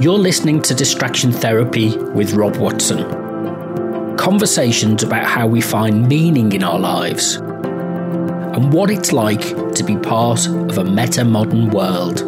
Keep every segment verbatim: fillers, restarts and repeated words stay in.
You're listening to Distraction Therapy with Rob Watson. Conversations about how we find meaning in our lives and what it's like to be part of a meta-modern world.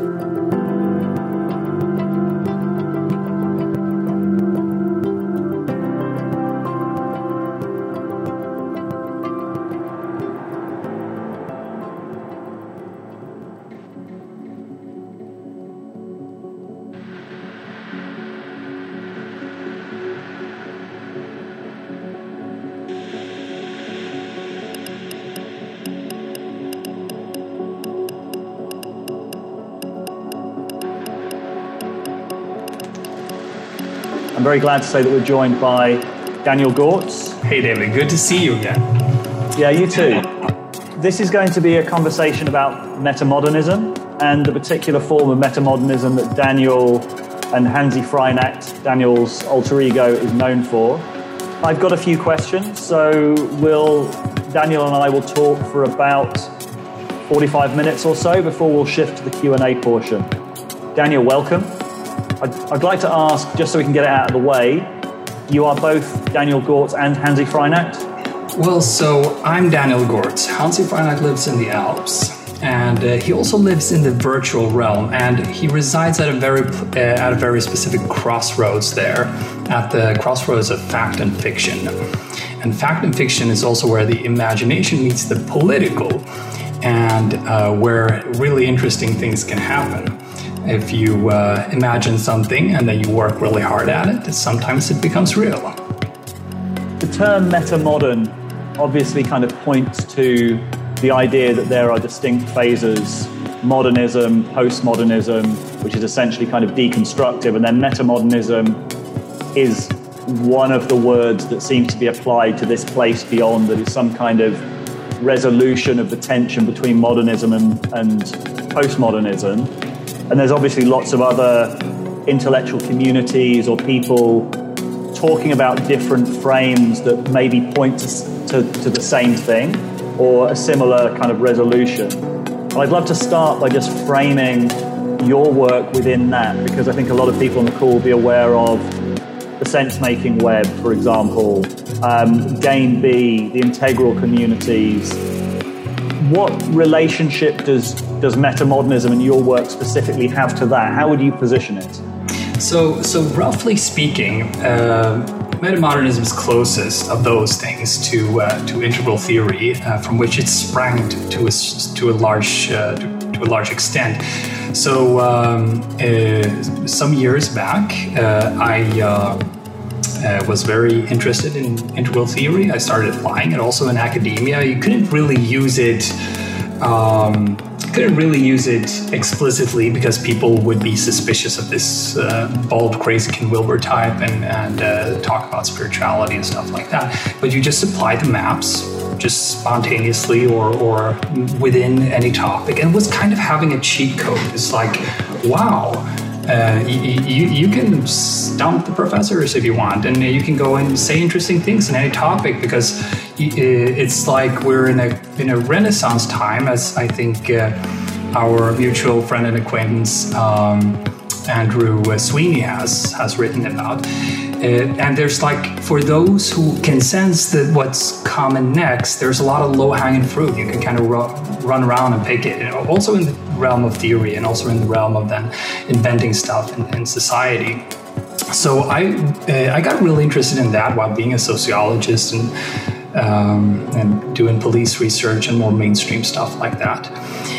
I'm very glad to say that we're joined by Daniel Gortz. Hey David, good to see you again. Yeah, you too. This is going to be a conversation about metamodernism and the particular form of metamodernism that Daniel and Hansi Freinacht, Daniel's alter ego, is known for. I've got a few questions, so we'll, Daniel and I will talk for about forty-five minutes or so before we'll shift to the Q and A portion. Daniel, welcome. I'd, I'd like to ask, just so we can get it out of the way, you are both Daniel Gortz and Hansi Freinacht? Well, so I'm Daniel Gortz. Hansi Freinacht lives in the Alps, and uh, he also lives in the virtual realm, and he resides at a very uh, at a very specific crossroads there, at the crossroads of fact and fiction. And fact and fiction is also where the imagination meets the political, and uh, where really interesting things can happen. If you uh, imagine something and then you work really hard at it, sometimes it becomes real. The term metamodern obviously kind of points to the idea that there are distinct phases: modernism, postmodernism, which is essentially kind of deconstructive, and then metamodernism is one of the words that seems to be applied to this place beyond, that is some kind of resolution of the tension between modernism and, and postmodernism. And there's obviously lots of other intellectual communities or people talking about different frames that maybe point to, to, to the same thing or a similar kind of resolution. And I'd love to start by just framing your work within that, because I think a lot of people on the call will be aware of the sense-making web, for example, um, Game B, the integral communities. What relationship does does metamodernism and your work specifically have to that? How would you position it? So, so roughly speaking, uh, metamodernism is closest of those things to uh, to integral theory, uh, from which it sprang to, to a to a large uh, to, to a large extent. So, um, uh, some years back, uh, I. Uh, Uh, was very interested in integral theory. I started applying it also in academia. You couldn't really use it um, couldn't really use it explicitly because people would be suspicious of this uh, bald, crazy Ken Wilber type and, and uh, talk about spirituality and stuff like that. But you just apply the maps just spontaneously or, or within any topic, and it was kind of having a cheat code. It's like, wow, Uh, you, you, you can stump the professors if you want, and you can go and say interesting things in any topic, because it's like we're in a in a Renaissance time, as I think uh, our mutual friend and acquaintance um, Andrew Sweeney has has written about. Uh, and there's like, for those who can sense that what's coming next, there's a lot of low-hanging fruit. You can kind of ru- run around and pick it. You know, also in the realm of theory, and also in the realm of then inventing stuff in, in society. So I uh, I got really interested in that while being a sociologist and um, and doing police research and more mainstream stuff like that.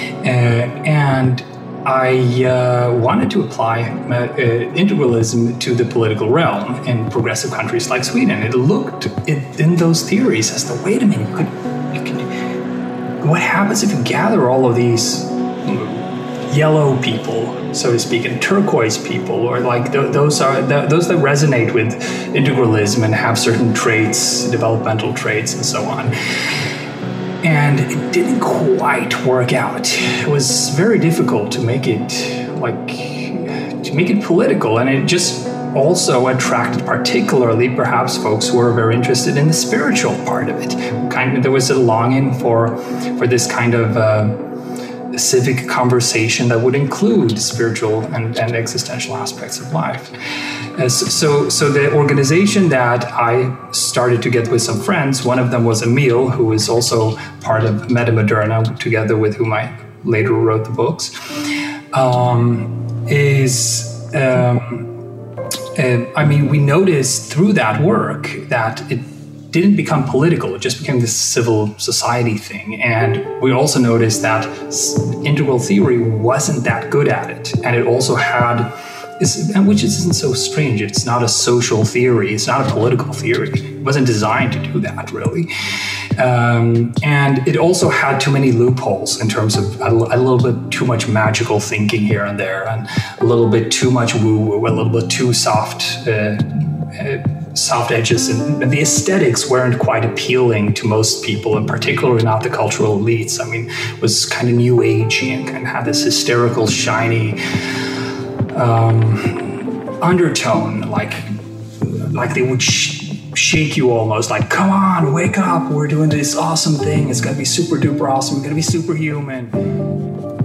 Uh, and I uh, wanted to apply uh, integralism to the political realm in progressive countries like Sweden. It looked it, in those theories as the, wait a minute, you could, you could, what happens if you gather all of these yellow people, so to speak, and turquoise people, or like th- those are th- those that resonate with integralism and have certain traits, developmental traits, and so on. And it didn't quite work out. It was very difficult to make it like to make it political, and it just also attracted particularly perhaps folks who were very interested in the spiritual part of it. Kind of, there was a longing for for this kind of uh, a civic conversation that would include spiritual and, and existential aspects of life. Uh, so, so the organization that I started to get with some friends, one of them was Emil, who is also part of Metamoderna, together with whom I later wrote the books, um, is... Um, uh, I mean, we noticed through that work that it didn't become political, it just became this civil society thing. And we also noticed that integral theory wasn't that good at it. And it also had, which isn't so strange, it's not a social theory, it's not a political theory. It wasn't designed to do that, really. Um, and it also had too many loopholes in terms of a, a little bit too much magical thinking here and there, and a little bit too much woo-woo, a little bit too soft, uh, uh, soft edges, and, and the aesthetics weren't quite appealing to most people, and particularly not the cultural elites. I mean, it was kind of new agey and kind of had this hysterical, shiny um, undertone, like like they would sh- shake you almost, like, come on, wake up, we're doing this awesome thing, it's gonna be super duper awesome, we're gonna be superhuman.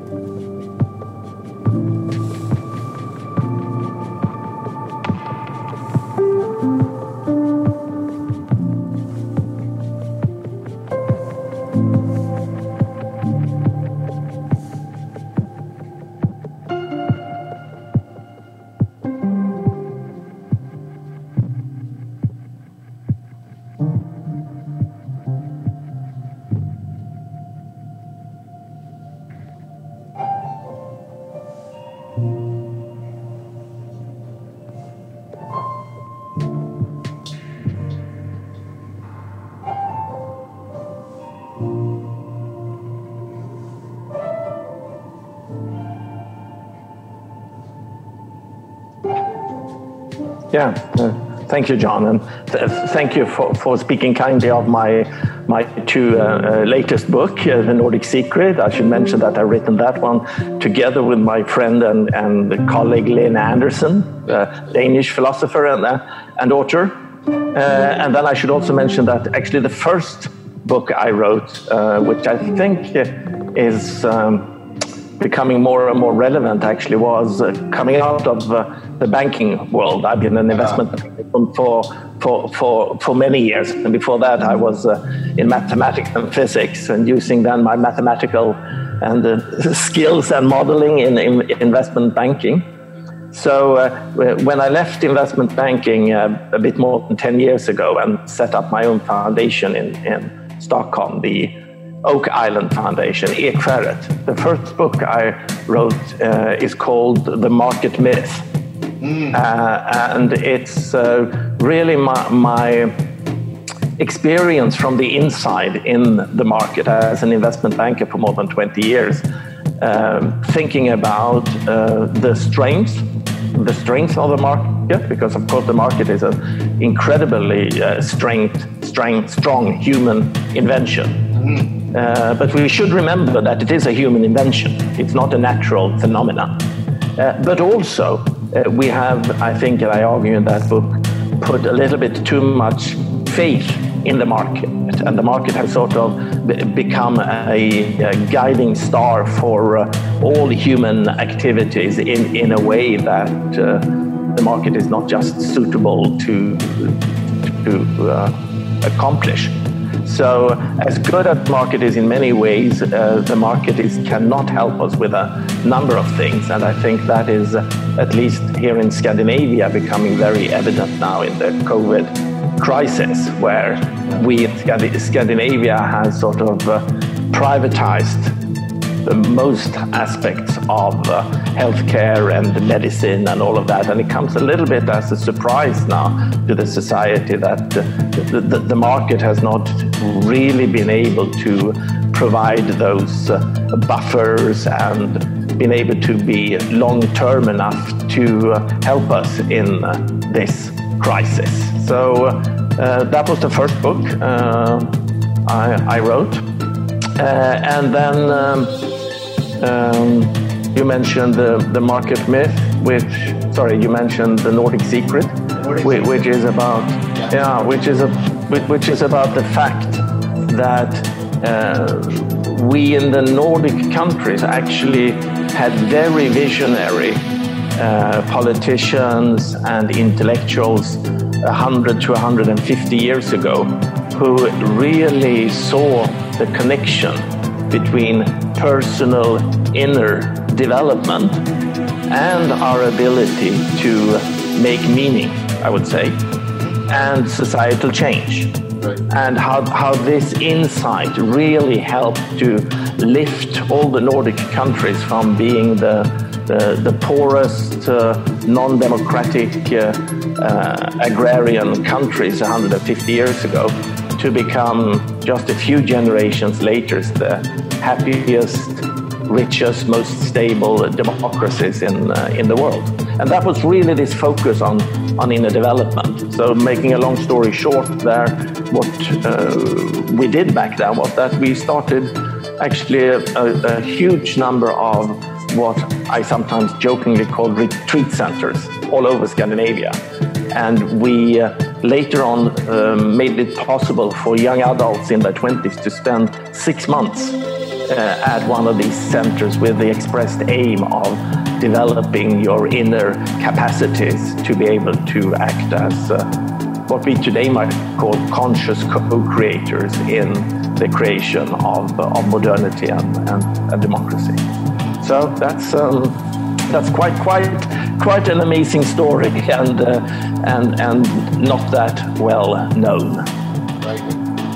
Yeah, uh, thank you, John, and th- thank you for, for speaking kindly of my my two uh, uh, latest book, uh, The Nordic Secret. I should mention that I've written that one together with my friend and, and colleague Lena Andersen, uh, Danish philosopher and, uh, and author. Uh, and then I should also mention that actually the first book I wrote, uh, which I think is um, becoming more and more relevant, actually was uh, coming out of uh, the banking world. I've been an investment banker for, for, for, for many years. And before that, I was uh, in mathematics and physics, and using then my mathematical and uh, skills and modeling in, in investment banking. So uh, when I left investment banking uh, a bit more than ten years ago and set up my own foundation in, in Stockholm, the Oak Island Foundation, Ekfärret. The first book I wrote uh, is called The Market Myth. Mm. Uh, and it's uh, really my, my experience from the inside in the market as an investment banker for more than twenty years, um, thinking about uh, the strengths, the strength of the market, because of course the market is an incredibly uh, strength, strength, strong human invention. Mm. Uh, but we should remember that it is a human invention. It's not a natural phenomenon. Uh, but also, uh, we have, I think, and I argue in that book, put a little bit too much faith in the market. And the market has sort of b- become a, a guiding star for uh, all human activities in, in a way that uh, the market is not just suitable to, to uh, accomplish. So as good as the market is in many ways, uh, the market is cannot help us with a number of things. And I think that is, uh, at least here in Scandinavia, becoming very evident now in the COVID crisis, where we in Scandi- Scandinavia has sort of uh, privatized the most aspects of uh, healthcare and medicine and all of that. And it comes a little bit as a surprise now to the society that uh, the, the, the market has not really been able to provide those uh, buffers and been able to be long-term enough to uh, help us in uh, this crisis. So uh, that was the first book uh, I, I wrote. Uh, and then um, um, you mentioned the, the market myth, which, sorry, you mentioned the Nordic Secret, Nordic which, which is about, yeah. yeah, which is a, which is about the fact that uh, we in the Nordic countries actually had very visionary uh, politicians and intellectuals one hundred to one hundred fifty years ago who really saw the connection between personal inner development and our ability to make meaning, I would say, and societal change. Right. And how, how this insight really helped to lift all the Nordic countries from being the, the, the poorest, uh, non-democratic, uh, uh, agrarian countries one hundred fifty years ago to become, just a few generations later, the happiest, richest, most stable democracies in, uh, in the world. And that was really this focus on, on inner development. So making a long story short there, what uh, we did back then was that we started actually a, a, a huge number of what I sometimes jokingly call retreat centers all over Scandinavia. And we uh, later on uh, made it possible for young adults in their twenties to spend six months uh, at one of these centers with the expressed aim of developing your inner capacities to be able to act as uh, what we today might call conscious co-creators in the creation of, uh, of modernity and, and, and democracy. So that's um, that's quite quite quite an amazing story and uh, and and not that well known. Right.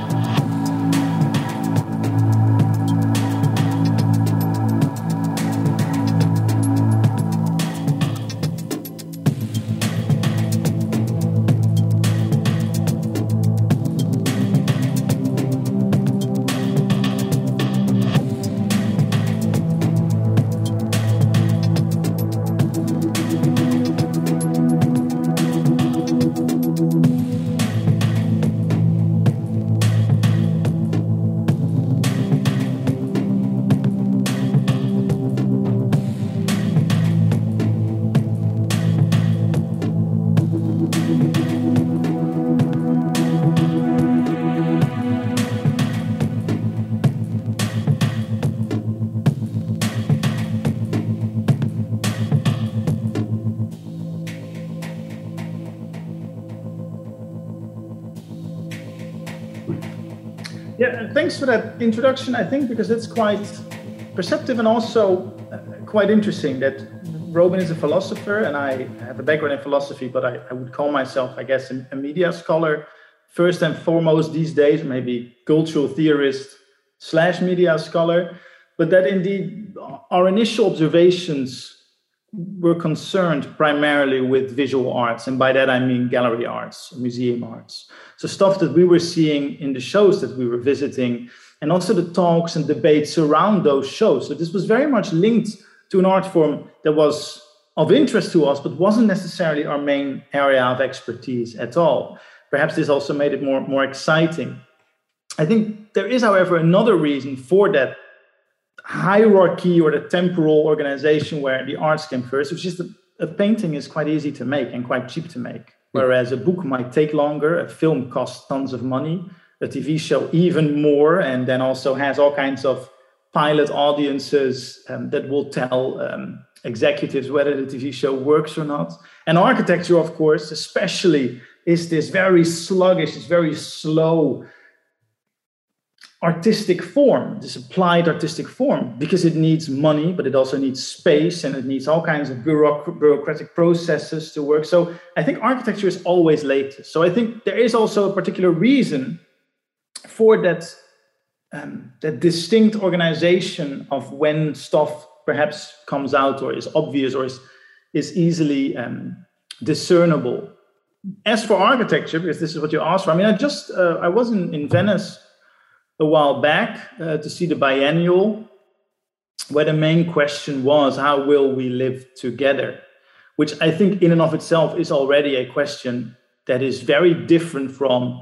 Yeah, thanks for that introduction, I think, because it's quite perceptive and also quite interesting that Robin is a philosopher and I have a background in philosophy, but I, I would call myself, I guess, a, a media scholar first and foremost these days, maybe cultural theorist slash media scholar, but that indeed our initial observations were concerned primarily with visual arts. And by that, I mean gallery arts, museum arts. So stuff that we were seeing in the shows that we were visiting, and also the talks and debates around those shows. So this was very much linked to an art form that was of interest to us, but wasn't necessarily our main area of expertise at all. Perhaps this also made it more, more exciting. I think there is, however, another reason for that hierarchy or the temporal organization where the arts came first, which is that a painting is quite easy to make and quite cheap to make, whereas a book might take longer, a film costs tons of money, a T V show even more, and then also has all kinds of pilot audiences um, that will tell um, executives whether the T V show works or not. And architecture, of course, especially, is this very sluggish, this very slow artistic form, this applied artistic form, because it needs money, but it also needs space, and it needs all kinds of bureauc- bureaucratic processes to work. So I think architecture is always latest. So I think there is also a particular reason for that, um, that distinct organization of when stuff perhaps comes out or is obvious or is, is easily um, discernible. As for architecture, because this is what you asked for, I mean, I just, uh, I was in, in Venice a while back uh, to see the biennial, where the main question was, how will we live together? Which I think in and of itself is already a question that is very different from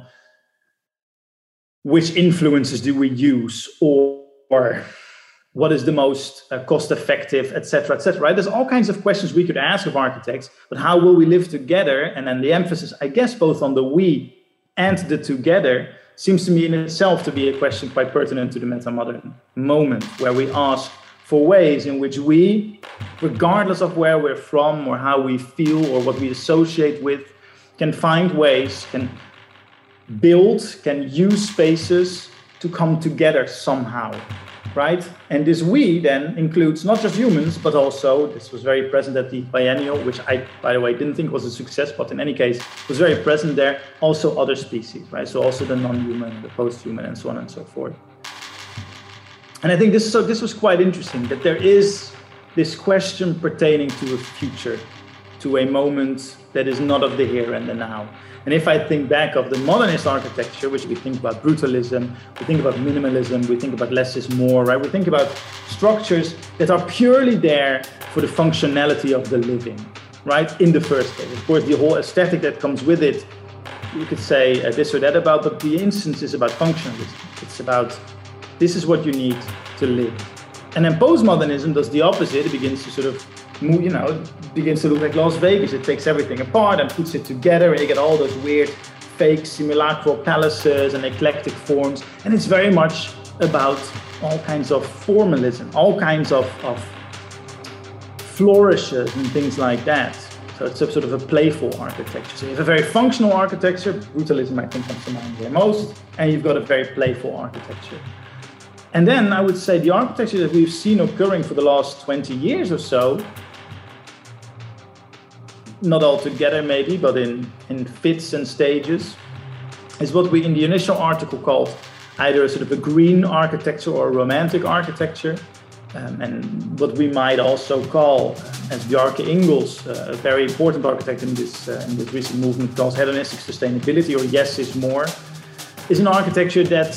which influences do we use, or, or what is the most uh, cost-effective, et cetera, et cetera, right? There's all kinds of questions we could ask of architects, but how will we live together? And then the emphasis, I guess, both on the we and the together seems to me in itself to be a question quite pertinent to the meta-modern moment, where we ask for ways in which we, regardless of where we're from or how we feel or what we associate with, can find ways, can build, can use spaces to come together somehow, right? And this we then includes not just humans, but also, this was very present at the biennial, which I, by the way, didn't think was a success, but in any case, was very present there, also other species, right? So also the non-human, the post-human, and so on and so forth. And I think this, so this was quite interesting, that there is this question pertaining to a future, to a moment that is not of the here and the now. And if I think back of the modernist architecture, which we think about brutalism, we think about minimalism, we think about less is more, right? We think about structures that are purely there for the functionality of the living, right? In the first place. Of course, the whole aesthetic that comes with it, you could say uh, this or that about, but the instance is about functionalism. It's about, this is what you need to live. And then postmodernism does the opposite. It begins to sort of move, you know, begins to look like Las Vegas. It takes everything apart and puts it together, and you get all those weird fake simulacral palaces and eclectic forms. And it's very much about all kinds of formalism, all kinds of, of flourishes and things like that. So it's a sort of a playful architecture. So you have a very functional architecture, brutalism I think comes to mind here most, and you've got a very playful architecture. And then I would say the architecture that we've seen occurring for the last twenty years or so, not all together maybe, but in, in fits and stages, is what we in the initial article called either a sort of a green architecture or a romantic architecture, um, and what we might also call, as Bjarke Ingels, uh, a very important architect in this, uh, in this recent movement, calls hedonistic sustainability, or yes is more, is an architecture that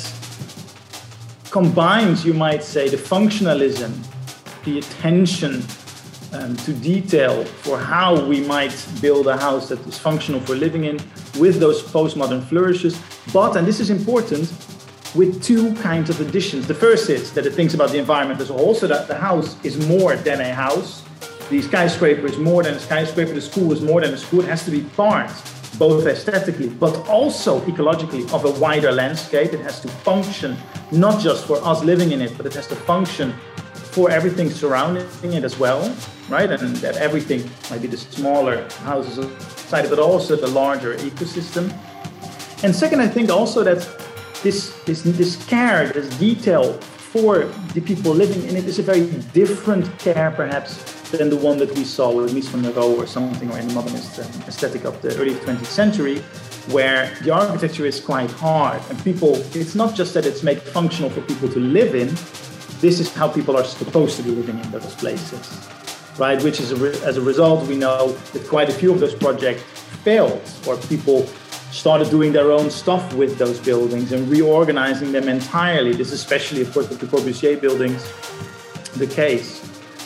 combines, you might say, the functionalism, the attention um, to detail for how we might build a house that is functional for living in, with those postmodern flourishes. But, and this is important, with two kinds of additions. The first is that it thinks about the environment as a whole, so that the house is more than a house. The skyscraper is more than a skyscraper. The school is more than a school. It has to be part, both aesthetically, but also ecologically, of a wider landscape. It has to function not just for us living in it, but it has to function for everything surrounding it as well, right? And that everything might be the smaller houses outside, but also the larger ecosystem. And second, I think also that this, this, this care, this detail for the people living in it is a very different care, perhaps, than the one that we saw with Mies van der Rohe or something, or in the modernist um, aesthetic of the early twentieth century, where the architecture is quite hard. And people, it's not just that it's made functional for people to live in, this is how people are supposed to be living in those places, right? Which is, a re- as a result, we know that quite a few of those projects failed, or people started doing their own stuff with those buildings and reorganizing them entirely. This is especially, of course, with the Corbusier buildings, the case.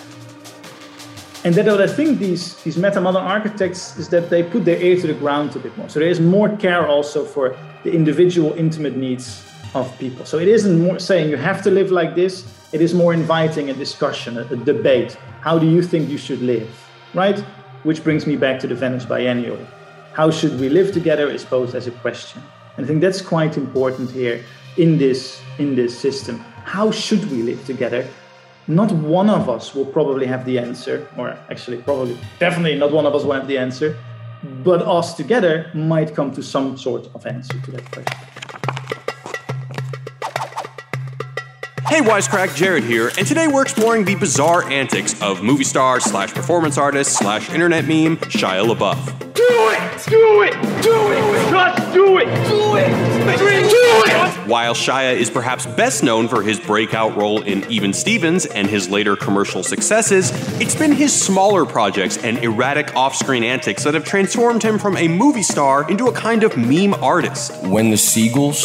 And that what I think these, these meta-modern architects is that they put their ear to the ground a bit more. So there is more care also for the individual intimate needs of people. So it isn't more saying you have to live like this. It is more inviting a discussion, a, a debate. How do you think you should live, right? Which brings me back to the Venice Biennial. How should we live together is posed as a question. And I think that's quite important here in this, in this system. How should we live together? Not one of us will probably have the answer, or actually probably, definitely not one of us will have the answer, but us together might come to some sort of answer to that question. Hey Wisecrack, Jared here, and today we're exploring the bizarre antics of movie star slash performance artist slash internet meme Shia LaBeouf. Do it! Do it! Do it! Just do it! Do it! Do it! While Shia is perhaps best known for his breakout role in Even Stevens and his later commercial successes, it's been his smaller projects and erratic off-screen antics that have transformed him from a movie star into a kind of meme artist. When the seagulls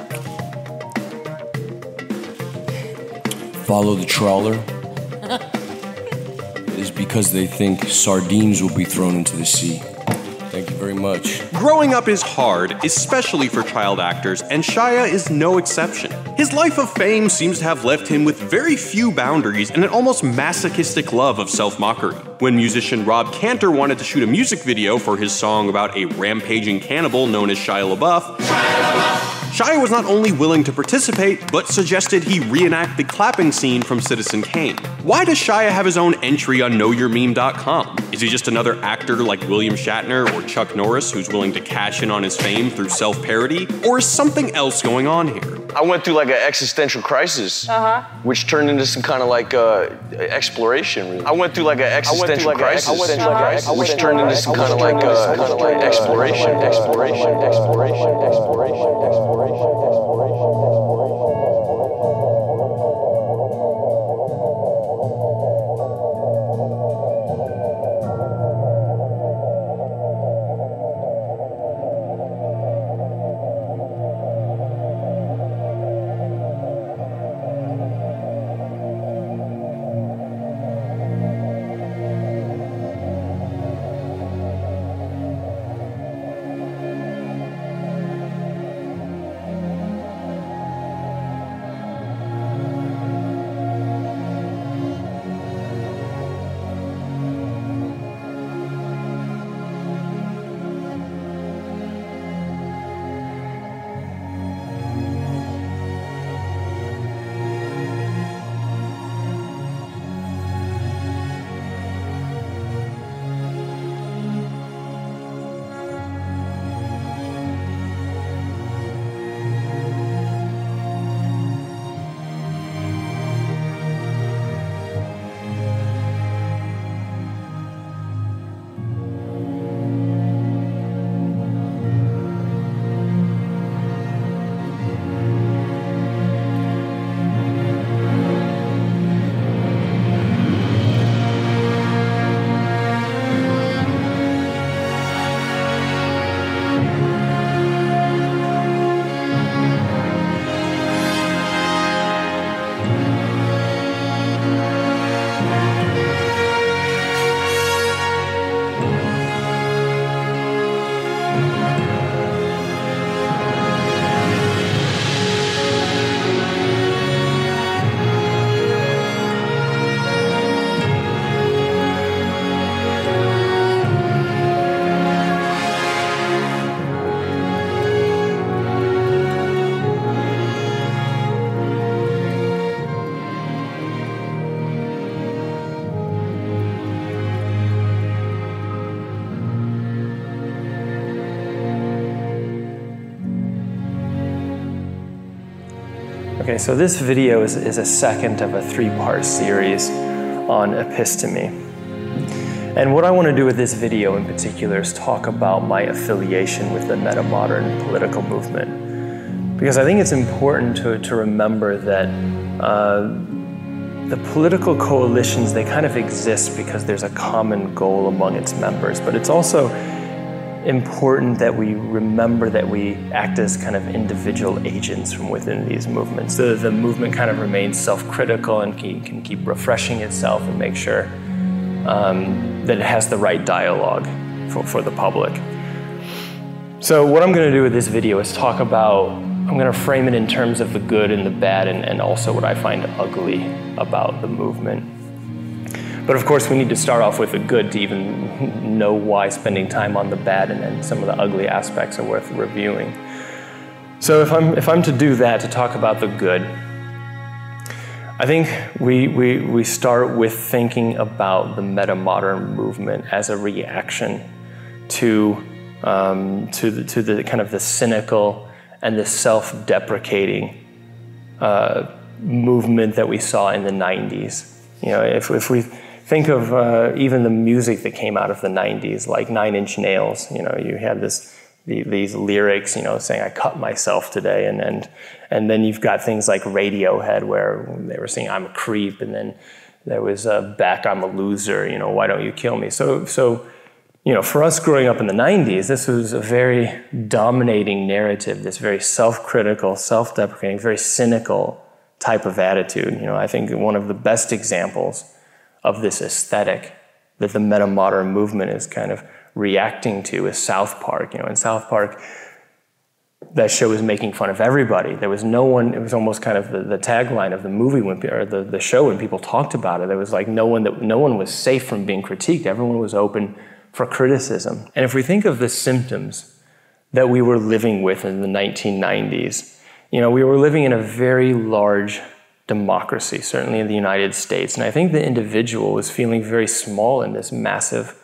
follow the trawler, it is because they think sardines will be thrown into the sea. Thank you very much. Growing up is hard, especially for child actors, and Shia is no exception. His life of fame seems to have left him with very few boundaries and an almost masochistic love of self-mockery. When musician Rob Cantor wanted to shoot a music video for his song about a rampaging cannibal known as Shia LaBeouf, Shia LaBeouf. Shia was not only willing to participate, but suggested he reenact the clapping scene from Citizen Kane. Why does Shia have his own entry on know your meme dot com? Is he just another actor like William Shatner or Chuck Norris who's willing to cash in on his fame through self-parody? Or is something else going on here? I went through like an existential crisis, uh-huh. which turned into some kind of like uh, exploration. Really. I went through like an existential like crisis, uh-huh. which turned into some kind of like uh, exploration, exploration, exploration, exploration, exploration, exploration, exploration. Okay, so this video is, is a second of a three-part series on episteme. And what I want to do with this video in particular is talk about my affiliation with the meta-modern political movement. Because I think it's important to, to remember that uh, the political coalitions, they kind of exist because there's a common goal among its members, but it's also important that we remember that we act as kind of individual agents from within these movements. So the movement kind of remains self-critical and can, can keep refreshing itself and make sure um, that it has the right dialogue for, for the public. So what I'm going to do with this video is talk about, I'm going to frame it in terms of the good and the bad and, and also what I find ugly about the movement. But of course, we need to start off with the good to even know why spending time on the bad and then some of the ugly aspects are worth reviewing. So if I'm, if I'm to do that, to talk about the good, I think we, we, we start with thinking about the meta-modern movement as a reaction to, um, to, the, to the kind of the cynical and the self-deprecating uh, movement that we saw in the nineties. You know, if, if we think of uh, even the music that came out of the nineties, like Nine Inch Nails, you know, you had this, the, these lyrics, you know, saying, I cut myself today, and, and, and then you've got things like Radiohead where they were saying, I'm a creep, and then there was uh, Beck, I'm a loser, you know, why don't you kill me? So, so, you know, for us growing up in the nineties, this was a very dominating narrative, this very self-critical, self-deprecating, very cynical type of attitude. You know, I think one of the best examples of this aesthetic that the meta-modern movement is kind of reacting to is South Park. You know, in South Park, that show was making fun of everybody. There was no one, it was almost kind of the, the tagline of the movie when, or the, the show when people talked about it. There was like no one that no one was safe from being critiqued. Everyone was open for criticism. And if we think of the symptoms that we were living with in the nineteen nineties. You know, we were living in a very large democracy, certainly in the United States. And I think the individual was feeling very small in this massive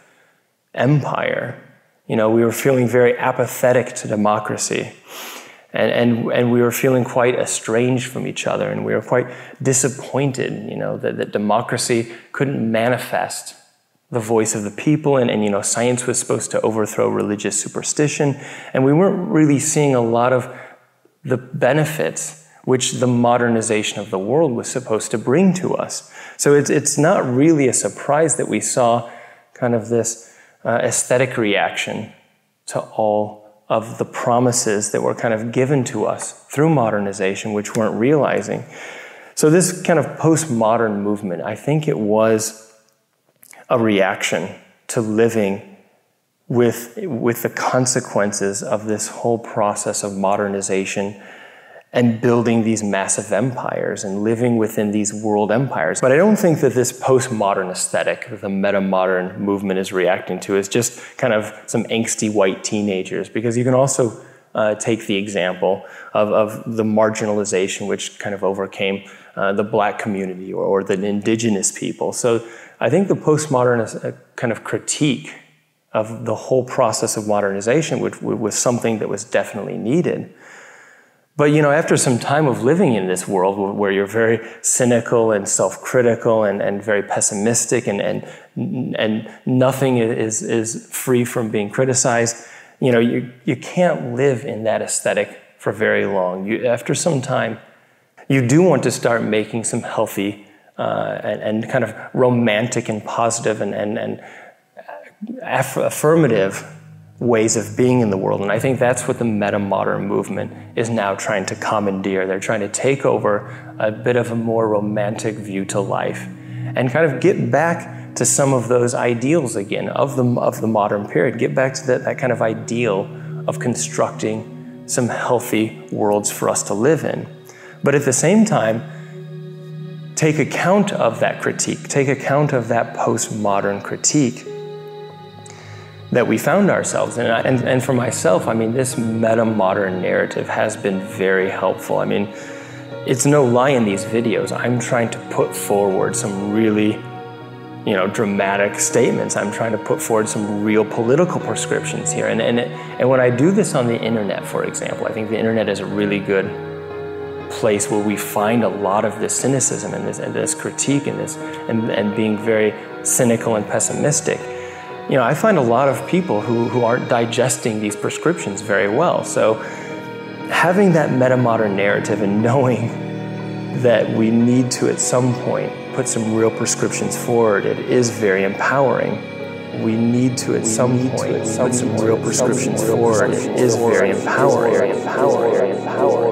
empire. You know, we were feeling very apathetic to democracy. And, and, and we were feeling quite estranged from each other. And we were quite disappointed, you know, that, that democracy couldn't manifest the voice of the people. And, and, you know, science was supposed to overthrow religious superstition. And we weren't really seeing a lot of the benefits which the modernization of the world was supposed to bring to us. So it's, it's not really a surprise that we saw kind of this uh, aesthetic reaction to all of the promises that were kind of given to us through modernization, which weren't realizing. So this kind of postmodern movement, I think it was a reaction to living with, with the consequences of this whole process of modernization and building these massive empires and living within these world empires. But I don't think that this postmodern aesthetic that the meta-modern movement is reacting to is just kind of some angsty white teenagers, because you can also uh, take the example of, of the marginalization which kind of overcame uh, the black community or, or the indigenous people. So I think the postmodern kind of critique of the whole process of modernization which was something that was definitely needed. But, you know, after some time of living in this world where you're very cynical and self-critical and, and very pessimistic and, and, and nothing is, is free from being criticized, you know, you, you can't live in that aesthetic for very long. You, after some time, you do want to start making some healthy uh, and, and kind of romantic and positive and, and, and aff- affirmative ways of being in the world. And I think that's what the meta-modern movement is now trying to commandeer. They're trying to take over a bit of a more romantic view to life and kind of get back to some of those ideals again of the, of the modern period, get back to that, that kind of ideal of constructing some healthy worlds for us to live in. But at the same time, take account of that critique, take account of that postmodern critique that we found ourselves in. And, and for myself, I mean, this meta-modern narrative has been very helpful. I mean, it's no lie in these videos. I'm trying to put forward some really, you know, dramatic statements. I'm trying to put forward some real political prescriptions here. And, and, it, and when I do this on the internet, for example, I think the internet is a really good place where we find a lot of this cynicism and this, and this critique and this and, and being very cynical and pessimistic. You know, I find a lot of people who, who aren't digesting these prescriptions very well. So having that meta-modern narrative and knowing that we need to, at some point, put some real prescriptions forward, it is very empowering. We need to, at some point, put some real prescriptions forward. It is very empowering. Very empowering. Very empowering.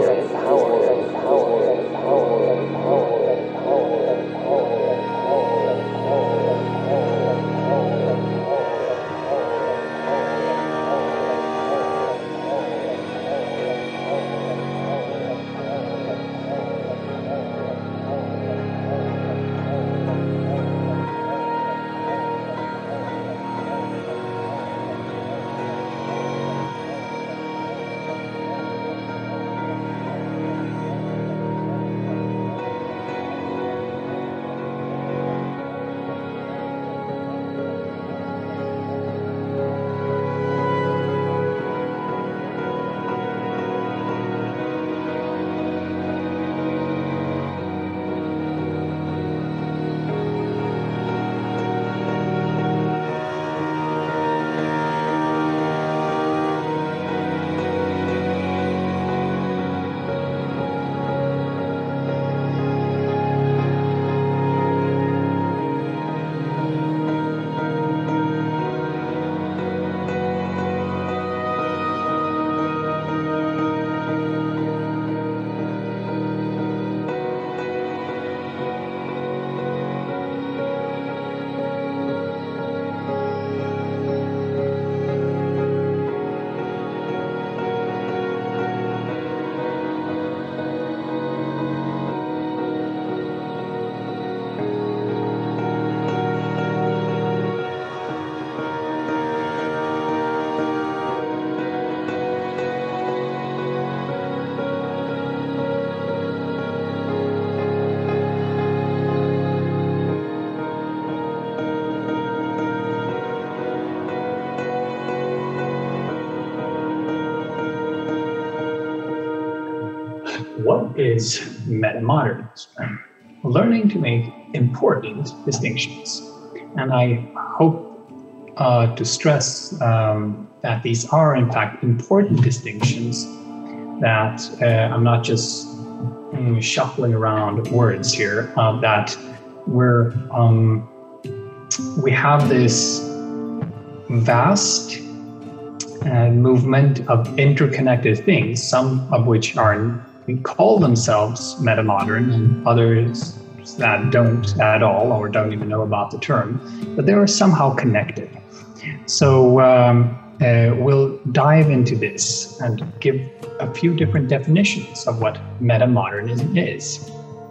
what is metamodernism? Learning to make important distinctions. And I hope uh, to stress um, that these are, in fact, important distinctions, that uh, I'm not just mm, shuffling around words here, uh, that we're, um, we have this vast uh, movement of interconnected things, some of which are call themselves metamodern, and others that don't at all or don't even know about the term, but they are somehow connected. So um, uh, we'll dive into this and give a few different definitions of what metamodernism is.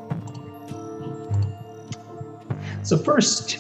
So first,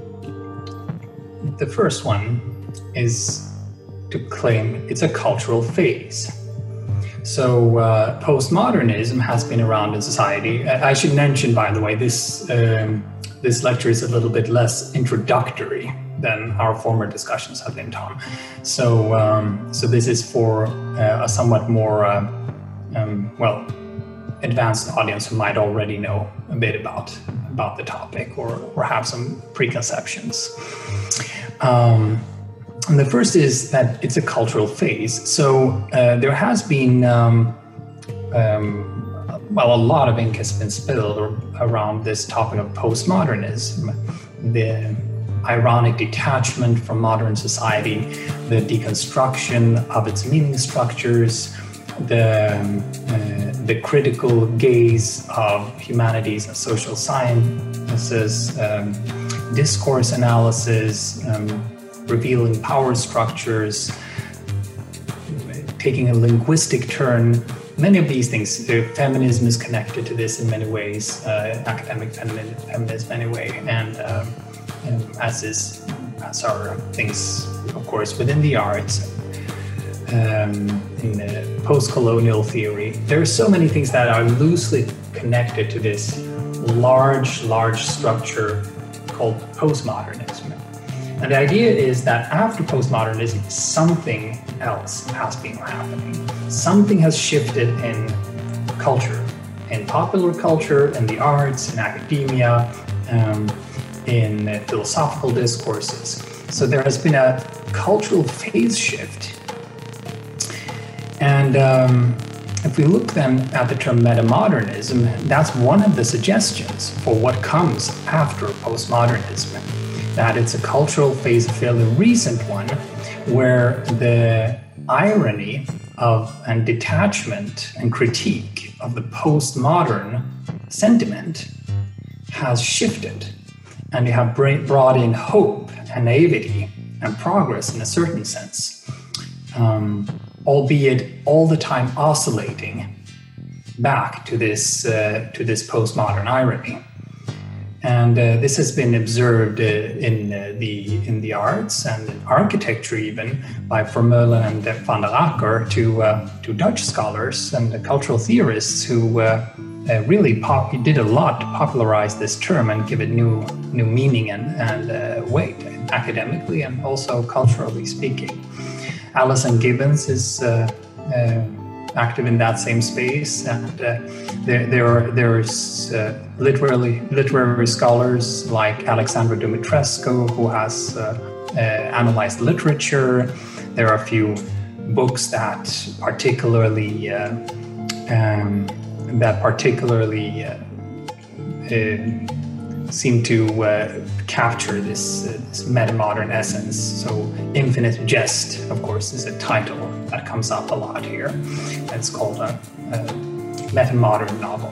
the first one is to claim it's a cultural phase. So uh, postmodernism has been around in society. I should mention, by the way, this um, this lecture is a little bit less introductory than our former discussions have been, Tom. So um, so this is for uh, a somewhat more uh, um, well advanced audience who might already know a bit about about the topic or or have some preconceptions. Um, And the first is that it's a cultural phase. So uh, there has been, um, um, well, a lot of ink has been spilled around this topic of postmodernism, the ironic detachment from modern society, the deconstruction of its meaning structures, the, um, uh, the critical gaze of humanities and social sciences, um, discourse analysis, um, revealing power structures, taking a linguistic turn. Many of these things, uh, feminism is connected to this in many ways, uh, academic femi- feminism anyway, and, um, and as is, as are things, of course, within the arts, um, in the post-colonial theory. There are so many things that are loosely connected to this large, large structure called postmodernism. And the idea is that after postmodernism, something else has been happening. Something has shifted in culture, in popular culture, in the arts, in academia, um, in uh, philosophical discourses. So there has been a cultural phase shift. And um, if we look then at the term metamodernism, that's one of the suggestions for what comes after postmodernism. That it's a cultural phase, a fairly recent one, where the irony of and detachment and critique of the postmodern sentiment has shifted, and you have brought in hope and naivety and progress in a certain sense, um, albeit all the time oscillating back to this uh, to this postmodern irony. And uh, this has been observed uh, in uh, the in the arts and in architecture, even by Vermeulen and Van der Acker, to uh, to Dutch scholars and uh, cultural theorists who uh, uh, really pop- did a lot to popularize this term and give it new new meaning and and uh, weight, academically and also culturally speaking. Alison Gibbons is Uh, uh, active in that same space, and uh, there there are there's uh, literally literary scholars like Alexandra Dumitrescu, who has uh, uh, analyzed literature. There are a few books that particularly uh, um, that particularly uh, uh, seem to uh, capture this, uh, this metamodern essence. So Infinite Jest, of course, is a title that comes up a lot here. It's called a, a metamodern novel.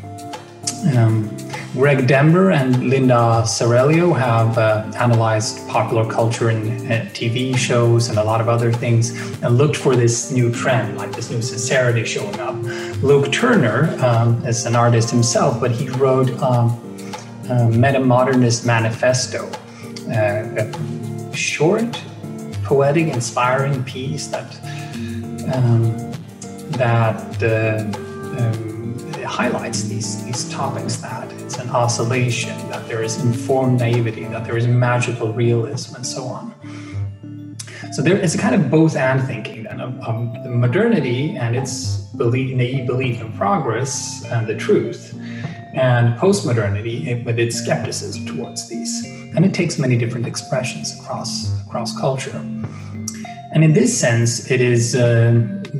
Um, Greg Dember and Linda Cerello have uh, analyzed popular culture in uh, T V shows and a lot of other things and looked for this new trend, like this new sincerity showing up. Luke Turner um, is an artist himself, but he wrote um, a Metamodernist Manifesto, uh, a short, poetic, inspiring piece that um, that uh, um, highlights these these topics. That it's an oscillation, that there is informed naivety, that there is magical realism, and so on. So there is a kind of both and thinking then. again of, of modernity and its belief, naive belief in progress and the truth, and postmodernity with its skepticism towards these. And it takes many different expressions across across culture. And in this sense, it is uh,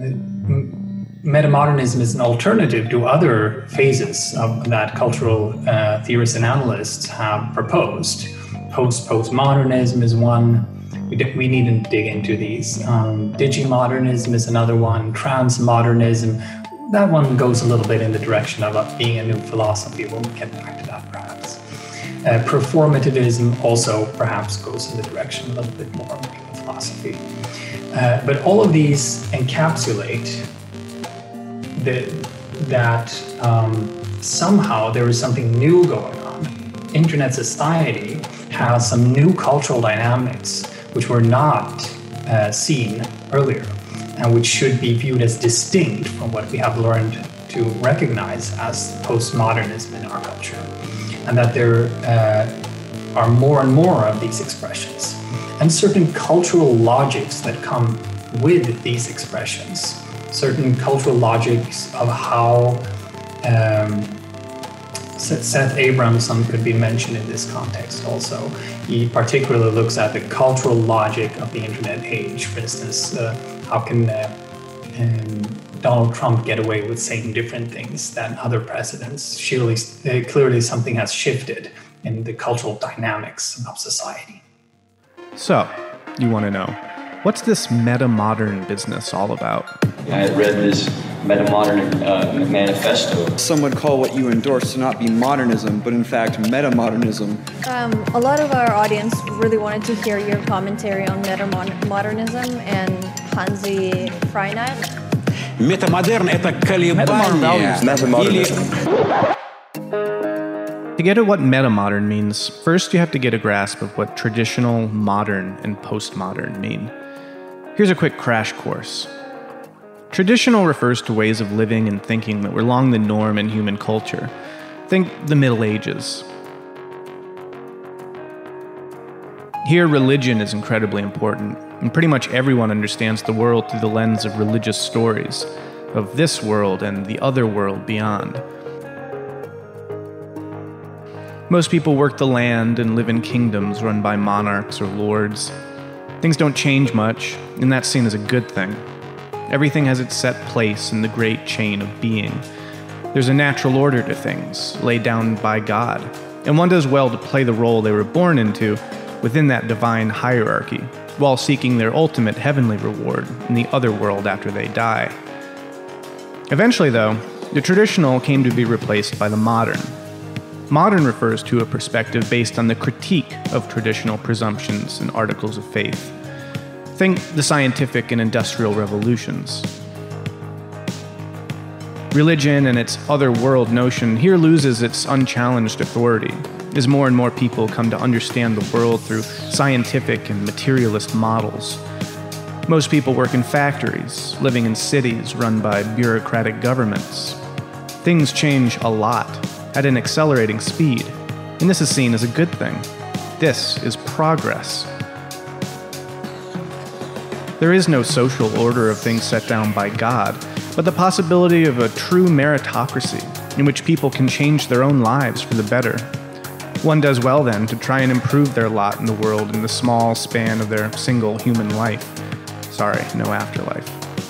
metamodernism is an alternative to other phases of that cultural uh, theorists and analysts have proposed. Post-postmodernism is one. We, we needn't dig into these. Um, Digimodernism is another one. Transmodernism. That one goes a little bit in the direction of uh, being a new philosophy. We'll get back to that perhaps. Uh, performativism also perhaps goes in the direction a little bit more of being a philosophy. Uh, but all of these encapsulate the, that um, somehow there is something new going on. Internet society has some new cultural dynamics which were not uh, seen earlier and which should be viewed as distinct from what we have learned to recognize as postmodernism in our culture. And that there uh, are more and more of these expressions and certain cultural logics that come with these expressions, certain cultural logics of how um, Seth Abramson could be mentioned in this context also. He particularly looks at the cultural logic of the internet age. For instance, uh, how can uh, um, Donald Trump get away with saying different things than other presidents? Surely, uh, clearly something has shifted in the cultural dynamics of society. So, you want to know, what's this meta-modern business all about? I read this meta-modern uh, manifesto. Some would call what you endorse to not be modernism, but in fact meta-modernism. Um, a lot of our audience really wanted to hear your commentary on meta-modernism and Hansi Freinat. Метамодерн — это колебание. To get at what metamodern means, first you have to get a grasp of what traditional, modern, and postmodern mean. Here's a quick crash course. Traditional refers to ways of living and thinking that were long the norm in human culture. Think the Middle Ages. Here, religion is incredibly important, and pretty much everyone understands the world through the lens of religious stories, of this world and the other world beyond. Most people work the land and live in kingdoms run by monarchs or lords. Things don't change much, and that's seen as a good thing. Everything has its set place in the great chain of being. There's a natural order to things, laid down by God, and one does well to play the role they were born into within that divine hierarchy, while seeking their ultimate heavenly reward in the other world after they die. Eventually, though, the traditional came to be replaced by the modern. Modern refers to a perspective based on the critique of traditional presumptions and articles of faith. Think the scientific and industrial revolutions. Religion and its other world notion here loses its unchallenged authority, as more and more people come to understand the world through scientific and materialist models. Most people work in factories, living in cities run by bureaucratic governments. Things change a lot, at an accelerating speed, and this is seen as a good thing. This is progress. There is no social order of things set down by God, but the possibility of a true meritocracy in which people can change their own lives for the better. One does well then to try and improve their lot in the world in the small span of their single human life. Sorry, no afterlife.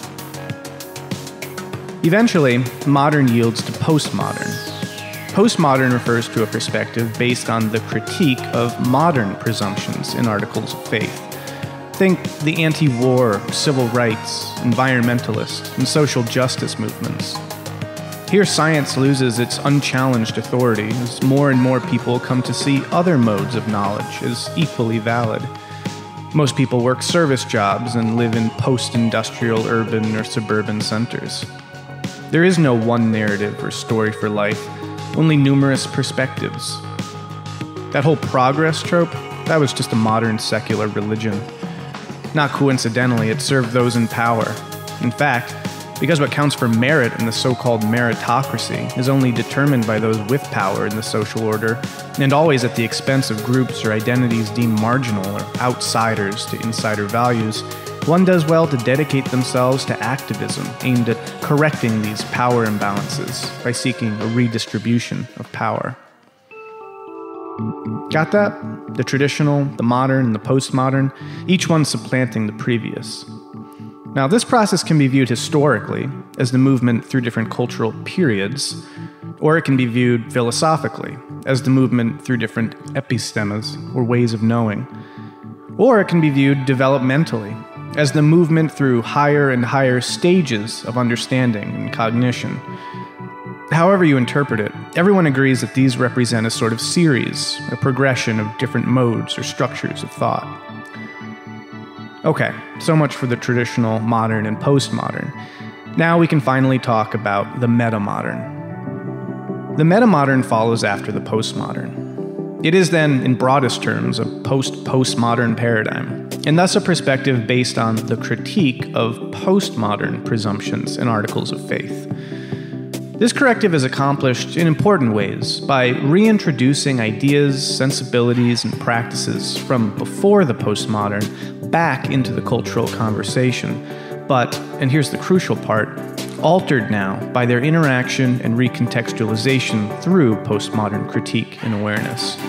Eventually, modern yields to postmodern. Postmodern refers to a perspective based on the critique of modern presumptions in articles of faith. Think the anti-war, civil rights, environmentalist, and social justice movements. Here science loses its unchallenged authority as more and more people come to see other modes of knowledge as equally valid. Most people work service jobs and live in post-industrial urban or suburban centers. There is no one narrative or story for life, only numerous perspectives. That whole progress trope, that was just a modern secular religion. Not coincidentally, it served those in power. In fact, because what counts for merit in the so-called meritocracy is only determined by those with power in the social order, and always at the expense of groups or identities deemed marginal or outsiders to insider values, one does well to dedicate themselves to activism aimed at correcting these power imbalances by seeking a redistribution of power. Got that? The traditional, the modern, the postmodern, each one supplanting the previous. Now, this process can be viewed historically as the movement through different cultural periods, or it can be viewed philosophically as the movement through different epistemas, or ways of knowing. Or it can be viewed developmentally as the movement through higher and higher stages of understanding and cognition. However you interpret it, everyone agrees that these represent a sort of series, a progression of different modes or structures of thought. Okay, so much for the traditional, modern, and postmodern. Now we can finally talk about the metamodern. The metamodern follows after the postmodern. It is then, in broadest terms, a post-postmodern paradigm, and thus a perspective based on the critique of postmodern presumptions and articles of faith. This corrective is accomplished in important ways by reintroducing ideas, sensibilities, and practices from before the postmodern back into the cultural conversation, but, and here's the crucial part, altered now by their interaction and recontextualization through postmodern critique and awareness.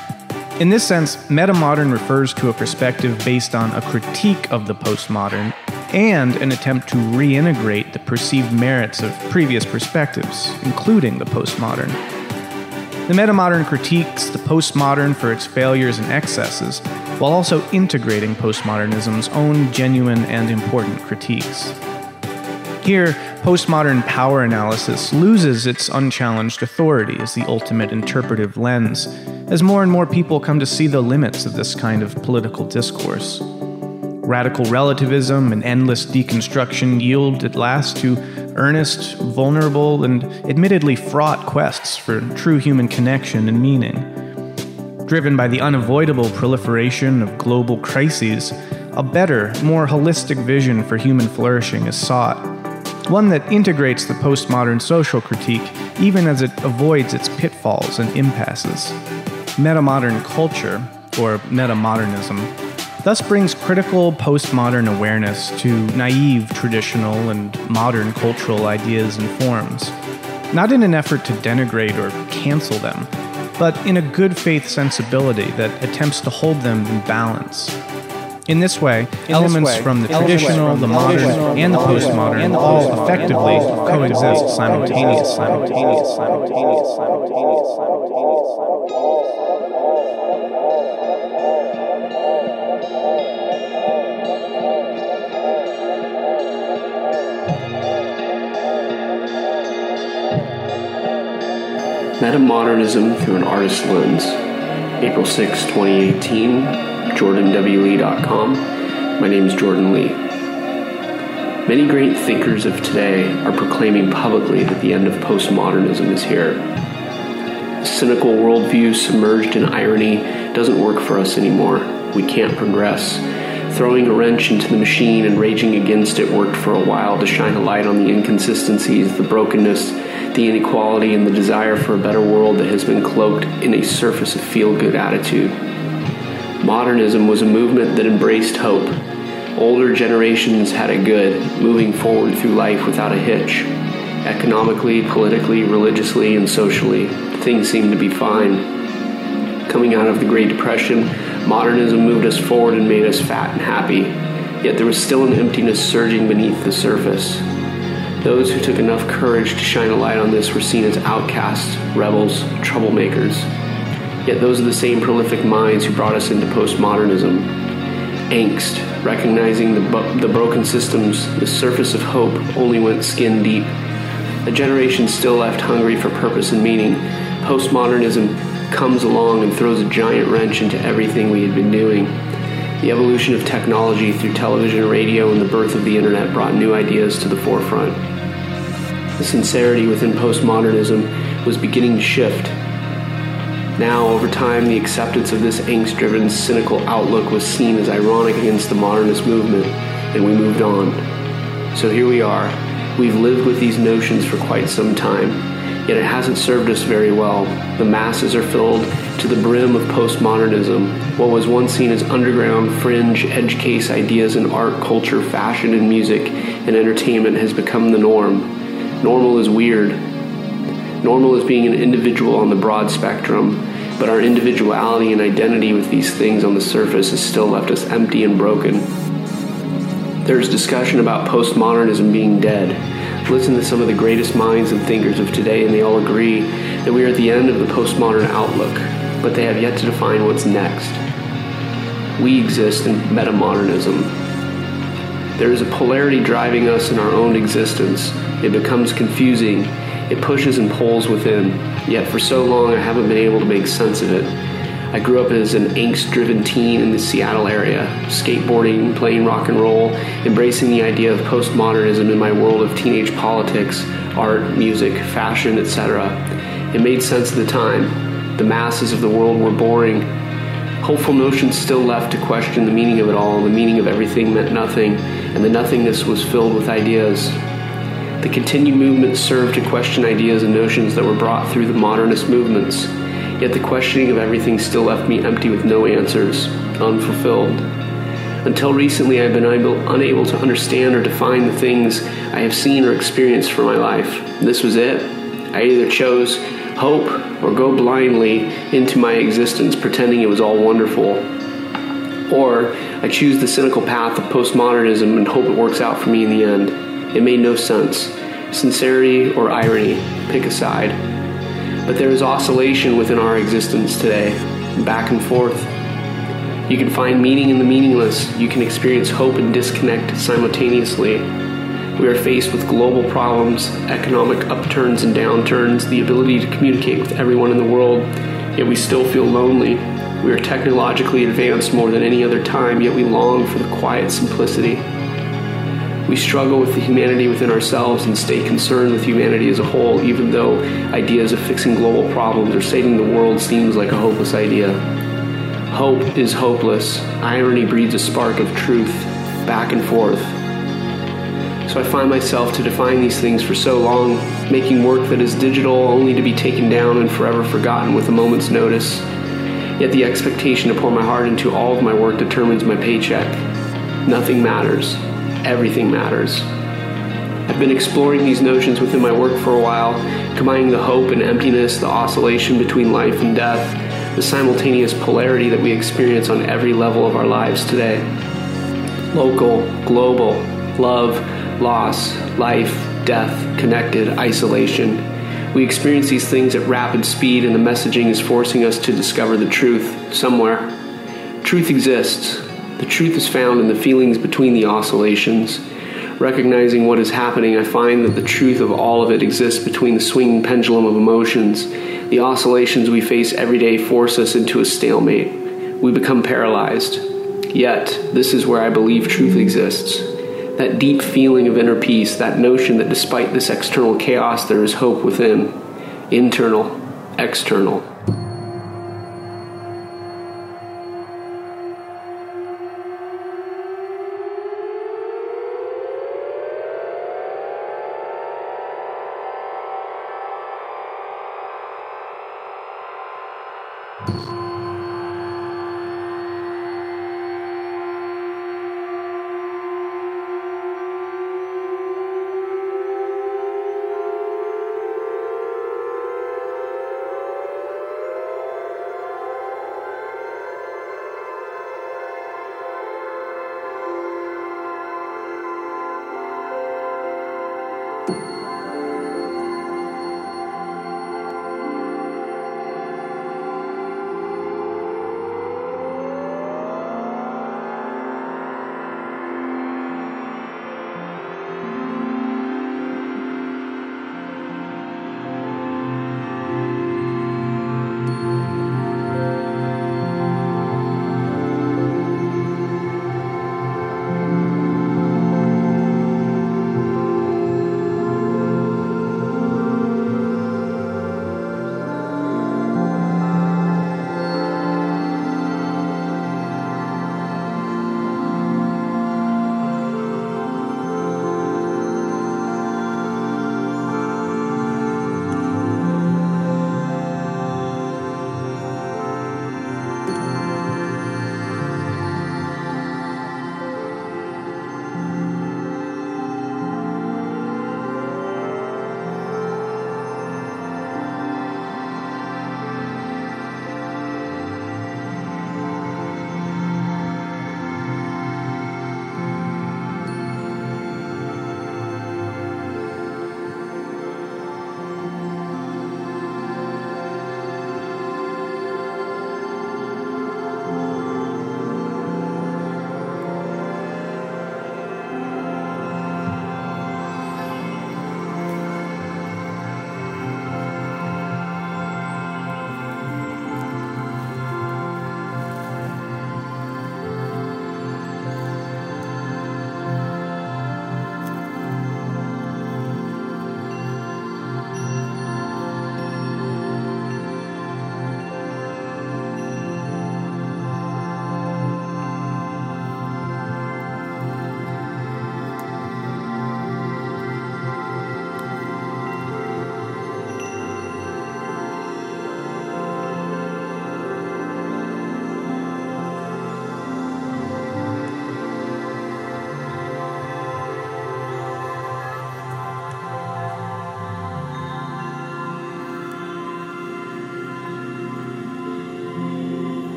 In this sense, metamodern refers to a perspective based on a critique of the postmodern and an attempt to reintegrate the perceived merits of previous perspectives, including the postmodern. The metamodern critiques the postmodern for its failures and excesses, while also integrating postmodernism's own genuine and important critiques. Here, postmodern power analysis loses its unchallenged authority as the ultimate interpretive lens, as more and more people come to see the limits of this kind of political discourse. Radical relativism and endless deconstruction yield at last to earnest, vulnerable, and admittedly fraught quests for true human connection and meaning. Driven by the unavoidable proliferation of global crises, a better, more holistic vision for human flourishing is sought. One that integrates the postmodern social critique even as it avoids its pitfalls and impasses. Metamodern culture, or metamodernism, thus brings critical postmodern awareness to naive traditional and modern cultural ideas and forms, not in an effort to denigrate or cancel them, but in a good faith sensibility that attempts to hold them in balance. In this way, in elements this way, from the traditional, from the modern, and the postmodern and the all effectively coexist simultaneously. simultaneous, simultaneous, simultaneous, simultaneous, Metamodernism through an artist's lens. April sixth, twenty eighteen. Jordan W Lee dot com. My name is Jordan Lee. Many great thinkers of today are proclaiming publicly that the end of postmodernism is here. The cynical worldview submerged in irony doesn't work for us anymore. We can't progress. Throwing a wrench into the machine and raging against it worked for a while to shine a light on the inconsistencies, the brokenness, the inequality, and the desire for a better world that has been cloaked in a surface of feel-good attitude. Modernism was a movement that embraced hope. Older generations had it good, moving forward through life without a hitch. Economically, politically, religiously, and socially, things seemed to be fine. Coming out of the Great Depression, modernism moved us forward and made us fat and happy, yet there was still an emptiness surging beneath the surface. Those who took enough courage to shine a light on this were seen as outcasts, rebels, troublemakers. Yet those are the same prolific minds who brought us into postmodernism. Angst, recognizing the, bu- the broken systems, the surface of hope only went skin deep. A generation still left hungry for purpose and meaning. Postmodernism comes along and throws a giant wrench into everything we had been doing. The evolution of technology through television and radio and the birth of the internet brought new ideas to the forefront. The sincerity within postmodernism was beginning to shift. Now, over time, the acceptance of this angst-driven, cynical outlook was seen as ironic against the modernist movement, and we moved on. So here we are. We've lived with these notions for quite some time, yet it hasn't served us very well. The masses are filled to the brim of postmodernism, What was once seen as underground, fringe, edge case ideas in art, culture, fashion, and music and entertainment has become the norm. Normal is weird. Normal is being an individual on the broad spectrum, but our individuality and identity with these things on the surface has still left us empty and broken. There's discussion about postmodernism being dead. Listen to some of the greatest minds and thinkers of today, and they all agree that we are at the end of the postmodern outlook, but they have yet to define what's next. We exist in metamodernism. There is a polarity driving us in our own existence. It becomes confusing. It pushes and pulls within. Yet for so long, I haven't been able to make sense of it. I grew up as an angst-driven teen in the Seattle area, skateboarding, playing rock and roll, embracing the idea of postmodernism in my world of teenage politics, art, music, fashion, et cetera. It made sense at the time. The masses of the world were boring. Hopeful notions still left to question the meaning of it all. The meaning of everything meant nothing, and the nothingness was filled with ideas. The continued movement served to question ideas and notions that were brought through the modernist movements. Yet the questioning of everything still left me empty with no answers, unfulfilled. Until recently, I've been able, unable to understand or define the things I have seen or experienced for my life. This was it. I either chose hope or go blindly into my existence, pretending it was all wonderful. Or I choose the cynical path of postmodernism and hope it works out for me in the end. It made no sense. Sincerity or irony, pick a side. But there is oscillation within our existence today, back and forth. You can find meaning in the meaningless. You can experience hope and disconnect simultaneously. We are faced with global problems, economic upturns and downturns, the ability to communicate with everyone in the world, yet we still feel lonely. We are technologically advanced more than any other time, yet we long for the quiet simplicity. We struggle with the humanity within ourselves and stay concerned with humanity as a whole, even though ideas of fixing global problems or saving the world seems like a hopeless idea. Hope is hopeless. Irony breeds a spark of truth, back and forth. So I find myself to define these things for so long, making work that is digital only to be taken down and forever forgotten with a moment's notice. Yet the expectation to pour my heart into all of my work determines my paycheck. Nothing matters. Everything matters. I've been exploring these notions within my work for a while, combining the hope and emptiness, the oscillation between life and death, the simultaneous polarity that we experience on every level of our lives today. Local, global, love, loss, life, death, connected, isolation. We experience these things at rapid speed, and the messaging is forcing us to discover the truth somewhere. Truth exists. The truth is found in the feelings between the oscillations. Recognizing what is happening, I find that the truth of all of it exists between the swinging pendulum of emotions. The oscillations we face every day force us into a stalemate. We become paralyzed. Yet, this is where I believe truth exists. That deep feeling of inner peace, that notion that despite this external chaos, there is hope within. Internal, external.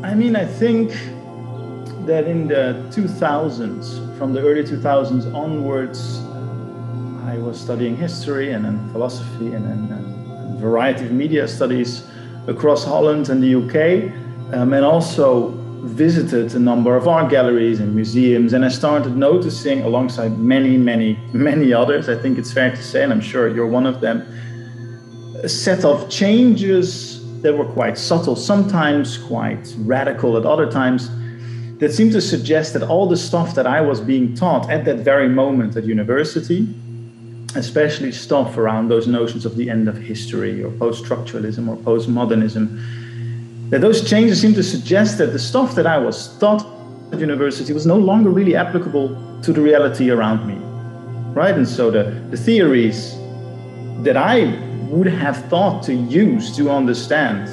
I mean, I think that in the two thousands, from the early two thousands onwards, I was studying history and then philosophy and then a variety of media studies across Holland and the U K, um, and also visited a number of art galleries and museums. And I started noticing, alongside many, many, many others, I think it's fair to say, and I'm sure you're one of them, a set of changes that were quite subtle, sometimes quite radical at other times, that seemed to suggest that all the stuff that I was being taught at that very moment at university, especially stuff around those notions of the end of history or post-structuralism or postmodernism, that those changes seemed to suggest that the stuff that I was taught at university was no longer really applicable to the reality around me, right? And so the, the theories that I would have thought to use to understand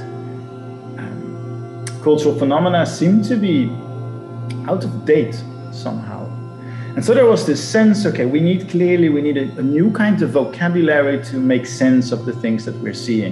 um, cultural phenomena seem to be out of date somehow. And so there was this sense, okay, we need clearly, we need a, a new kind of vocabulary to make sense of the things that we're seeing.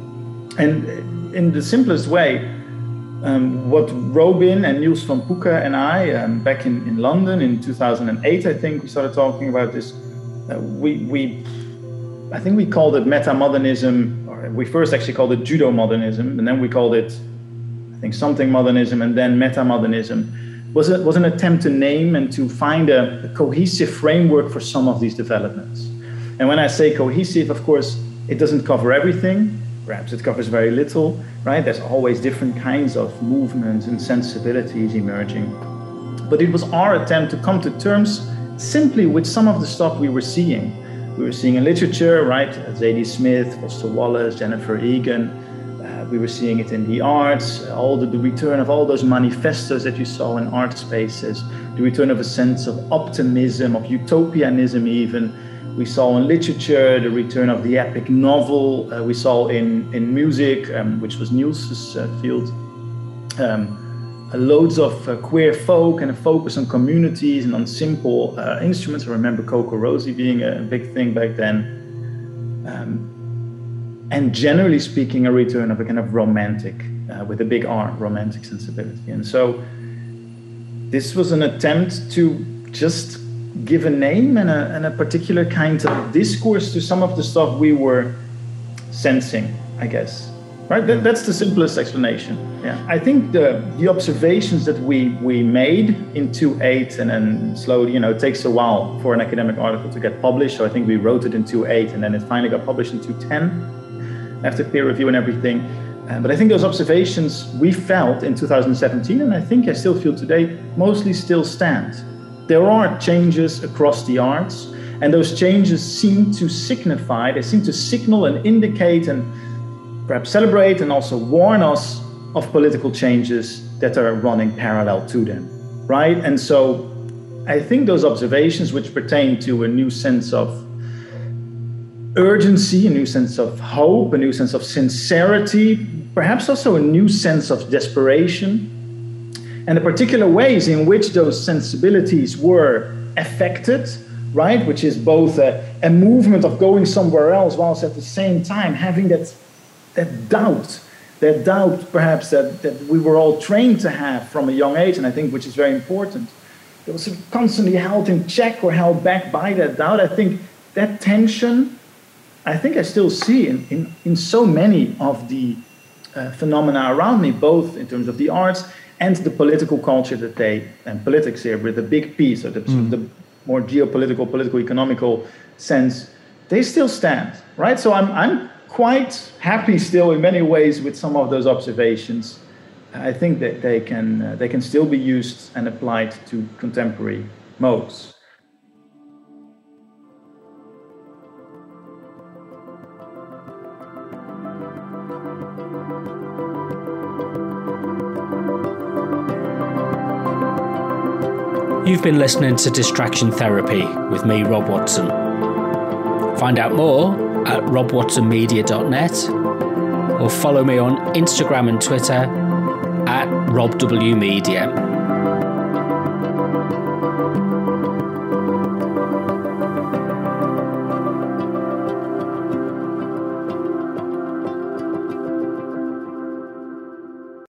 And in the simplest way, um, what Robin and Niels van Pucke and I, um, back in, in London in two thousand eight, I think we started talking about this, uh, we, we, I think we called it metamodernism, or we first actually called it judo-modernism, and then we called it, I think, something modernism, and then metamodernism. Was it was an attempt to name and to find a, a cohesive framework for some of these developments. And when I say cohesive, of course, it doesn't cover everything. Perhaps it covers very little, right? There's always different kinds of movements and sensibilities emerging. But it was our attempt to come to terms simply with some of the stuff we were seeing. We were seeing in literature, right? Zadie Smith, Foster Wallace, Jennifer Egan. Uh, we were seeing it in the arts, all the, the return of all those manifestos that you saw in art spaces, the return of a sense of optimism, of utopianism even. We saw in literature the return of the epic novel. Uh, we saw in, in music, um, which was Niels' uh, field, um, uh, loads of uh, queer folk and a focus on communities and on simple uh, instruments. I remember Coco Rosie being a big thing back then. Um, and generally speaking, a return of a kind of romantic, uh, with a big R, romantic sensibility. And so this was an attempt to just give a name and a, and a particular kind of discourse to some of the stuff we were sensing, I guess. Right? That, that's the simplest explanation. Yeah. I think the the observations that we we made in two eight and then slowly, you know, it takes a while for an academic article to get published. So I think we wrote it in two eight and then it finally got published in two ten after peer review and everything. Uh, but I think those observations we felt in two thousand seventeen, and I think I still feel today, mostly still stand. There are changes across the arts, and those changes seem to signify, they seem to signal and indicate and perhaps celebrate and also warn us of political changes that are running parallel to them, right? And so I think those observations, which pertain to a new sense of urgency, a new sense of hope, a new sense of sincerity, perhaps also a new sense of desperation, and the particular ways in which those sensibilities were affected, right? Which is both a, a movement of going somewhere else, whilst at the same time having that, that doubt, that doubt perhaps that, that we were all trained to have from a young age, and I think which is very important. It was constantly held in check or held back by that doubt. I think that tension, I think I still see in, in, in so many of the uh, phenomena around me, both in terms of the arts and the political culture that they, and politics here with a big piece, or the, mm. the more geopolitical, political, economical sense, they still stand, right? So I'm, I'm quite happy still in many ways with some of those observations. I think that they can, uh, they can still be used and applied to contemporary modes. You've been listening to Distraction Therapy with me, Rob Watson. Find out more at rob watson media dot net or follow me on Instagram and Twitter at rob w media.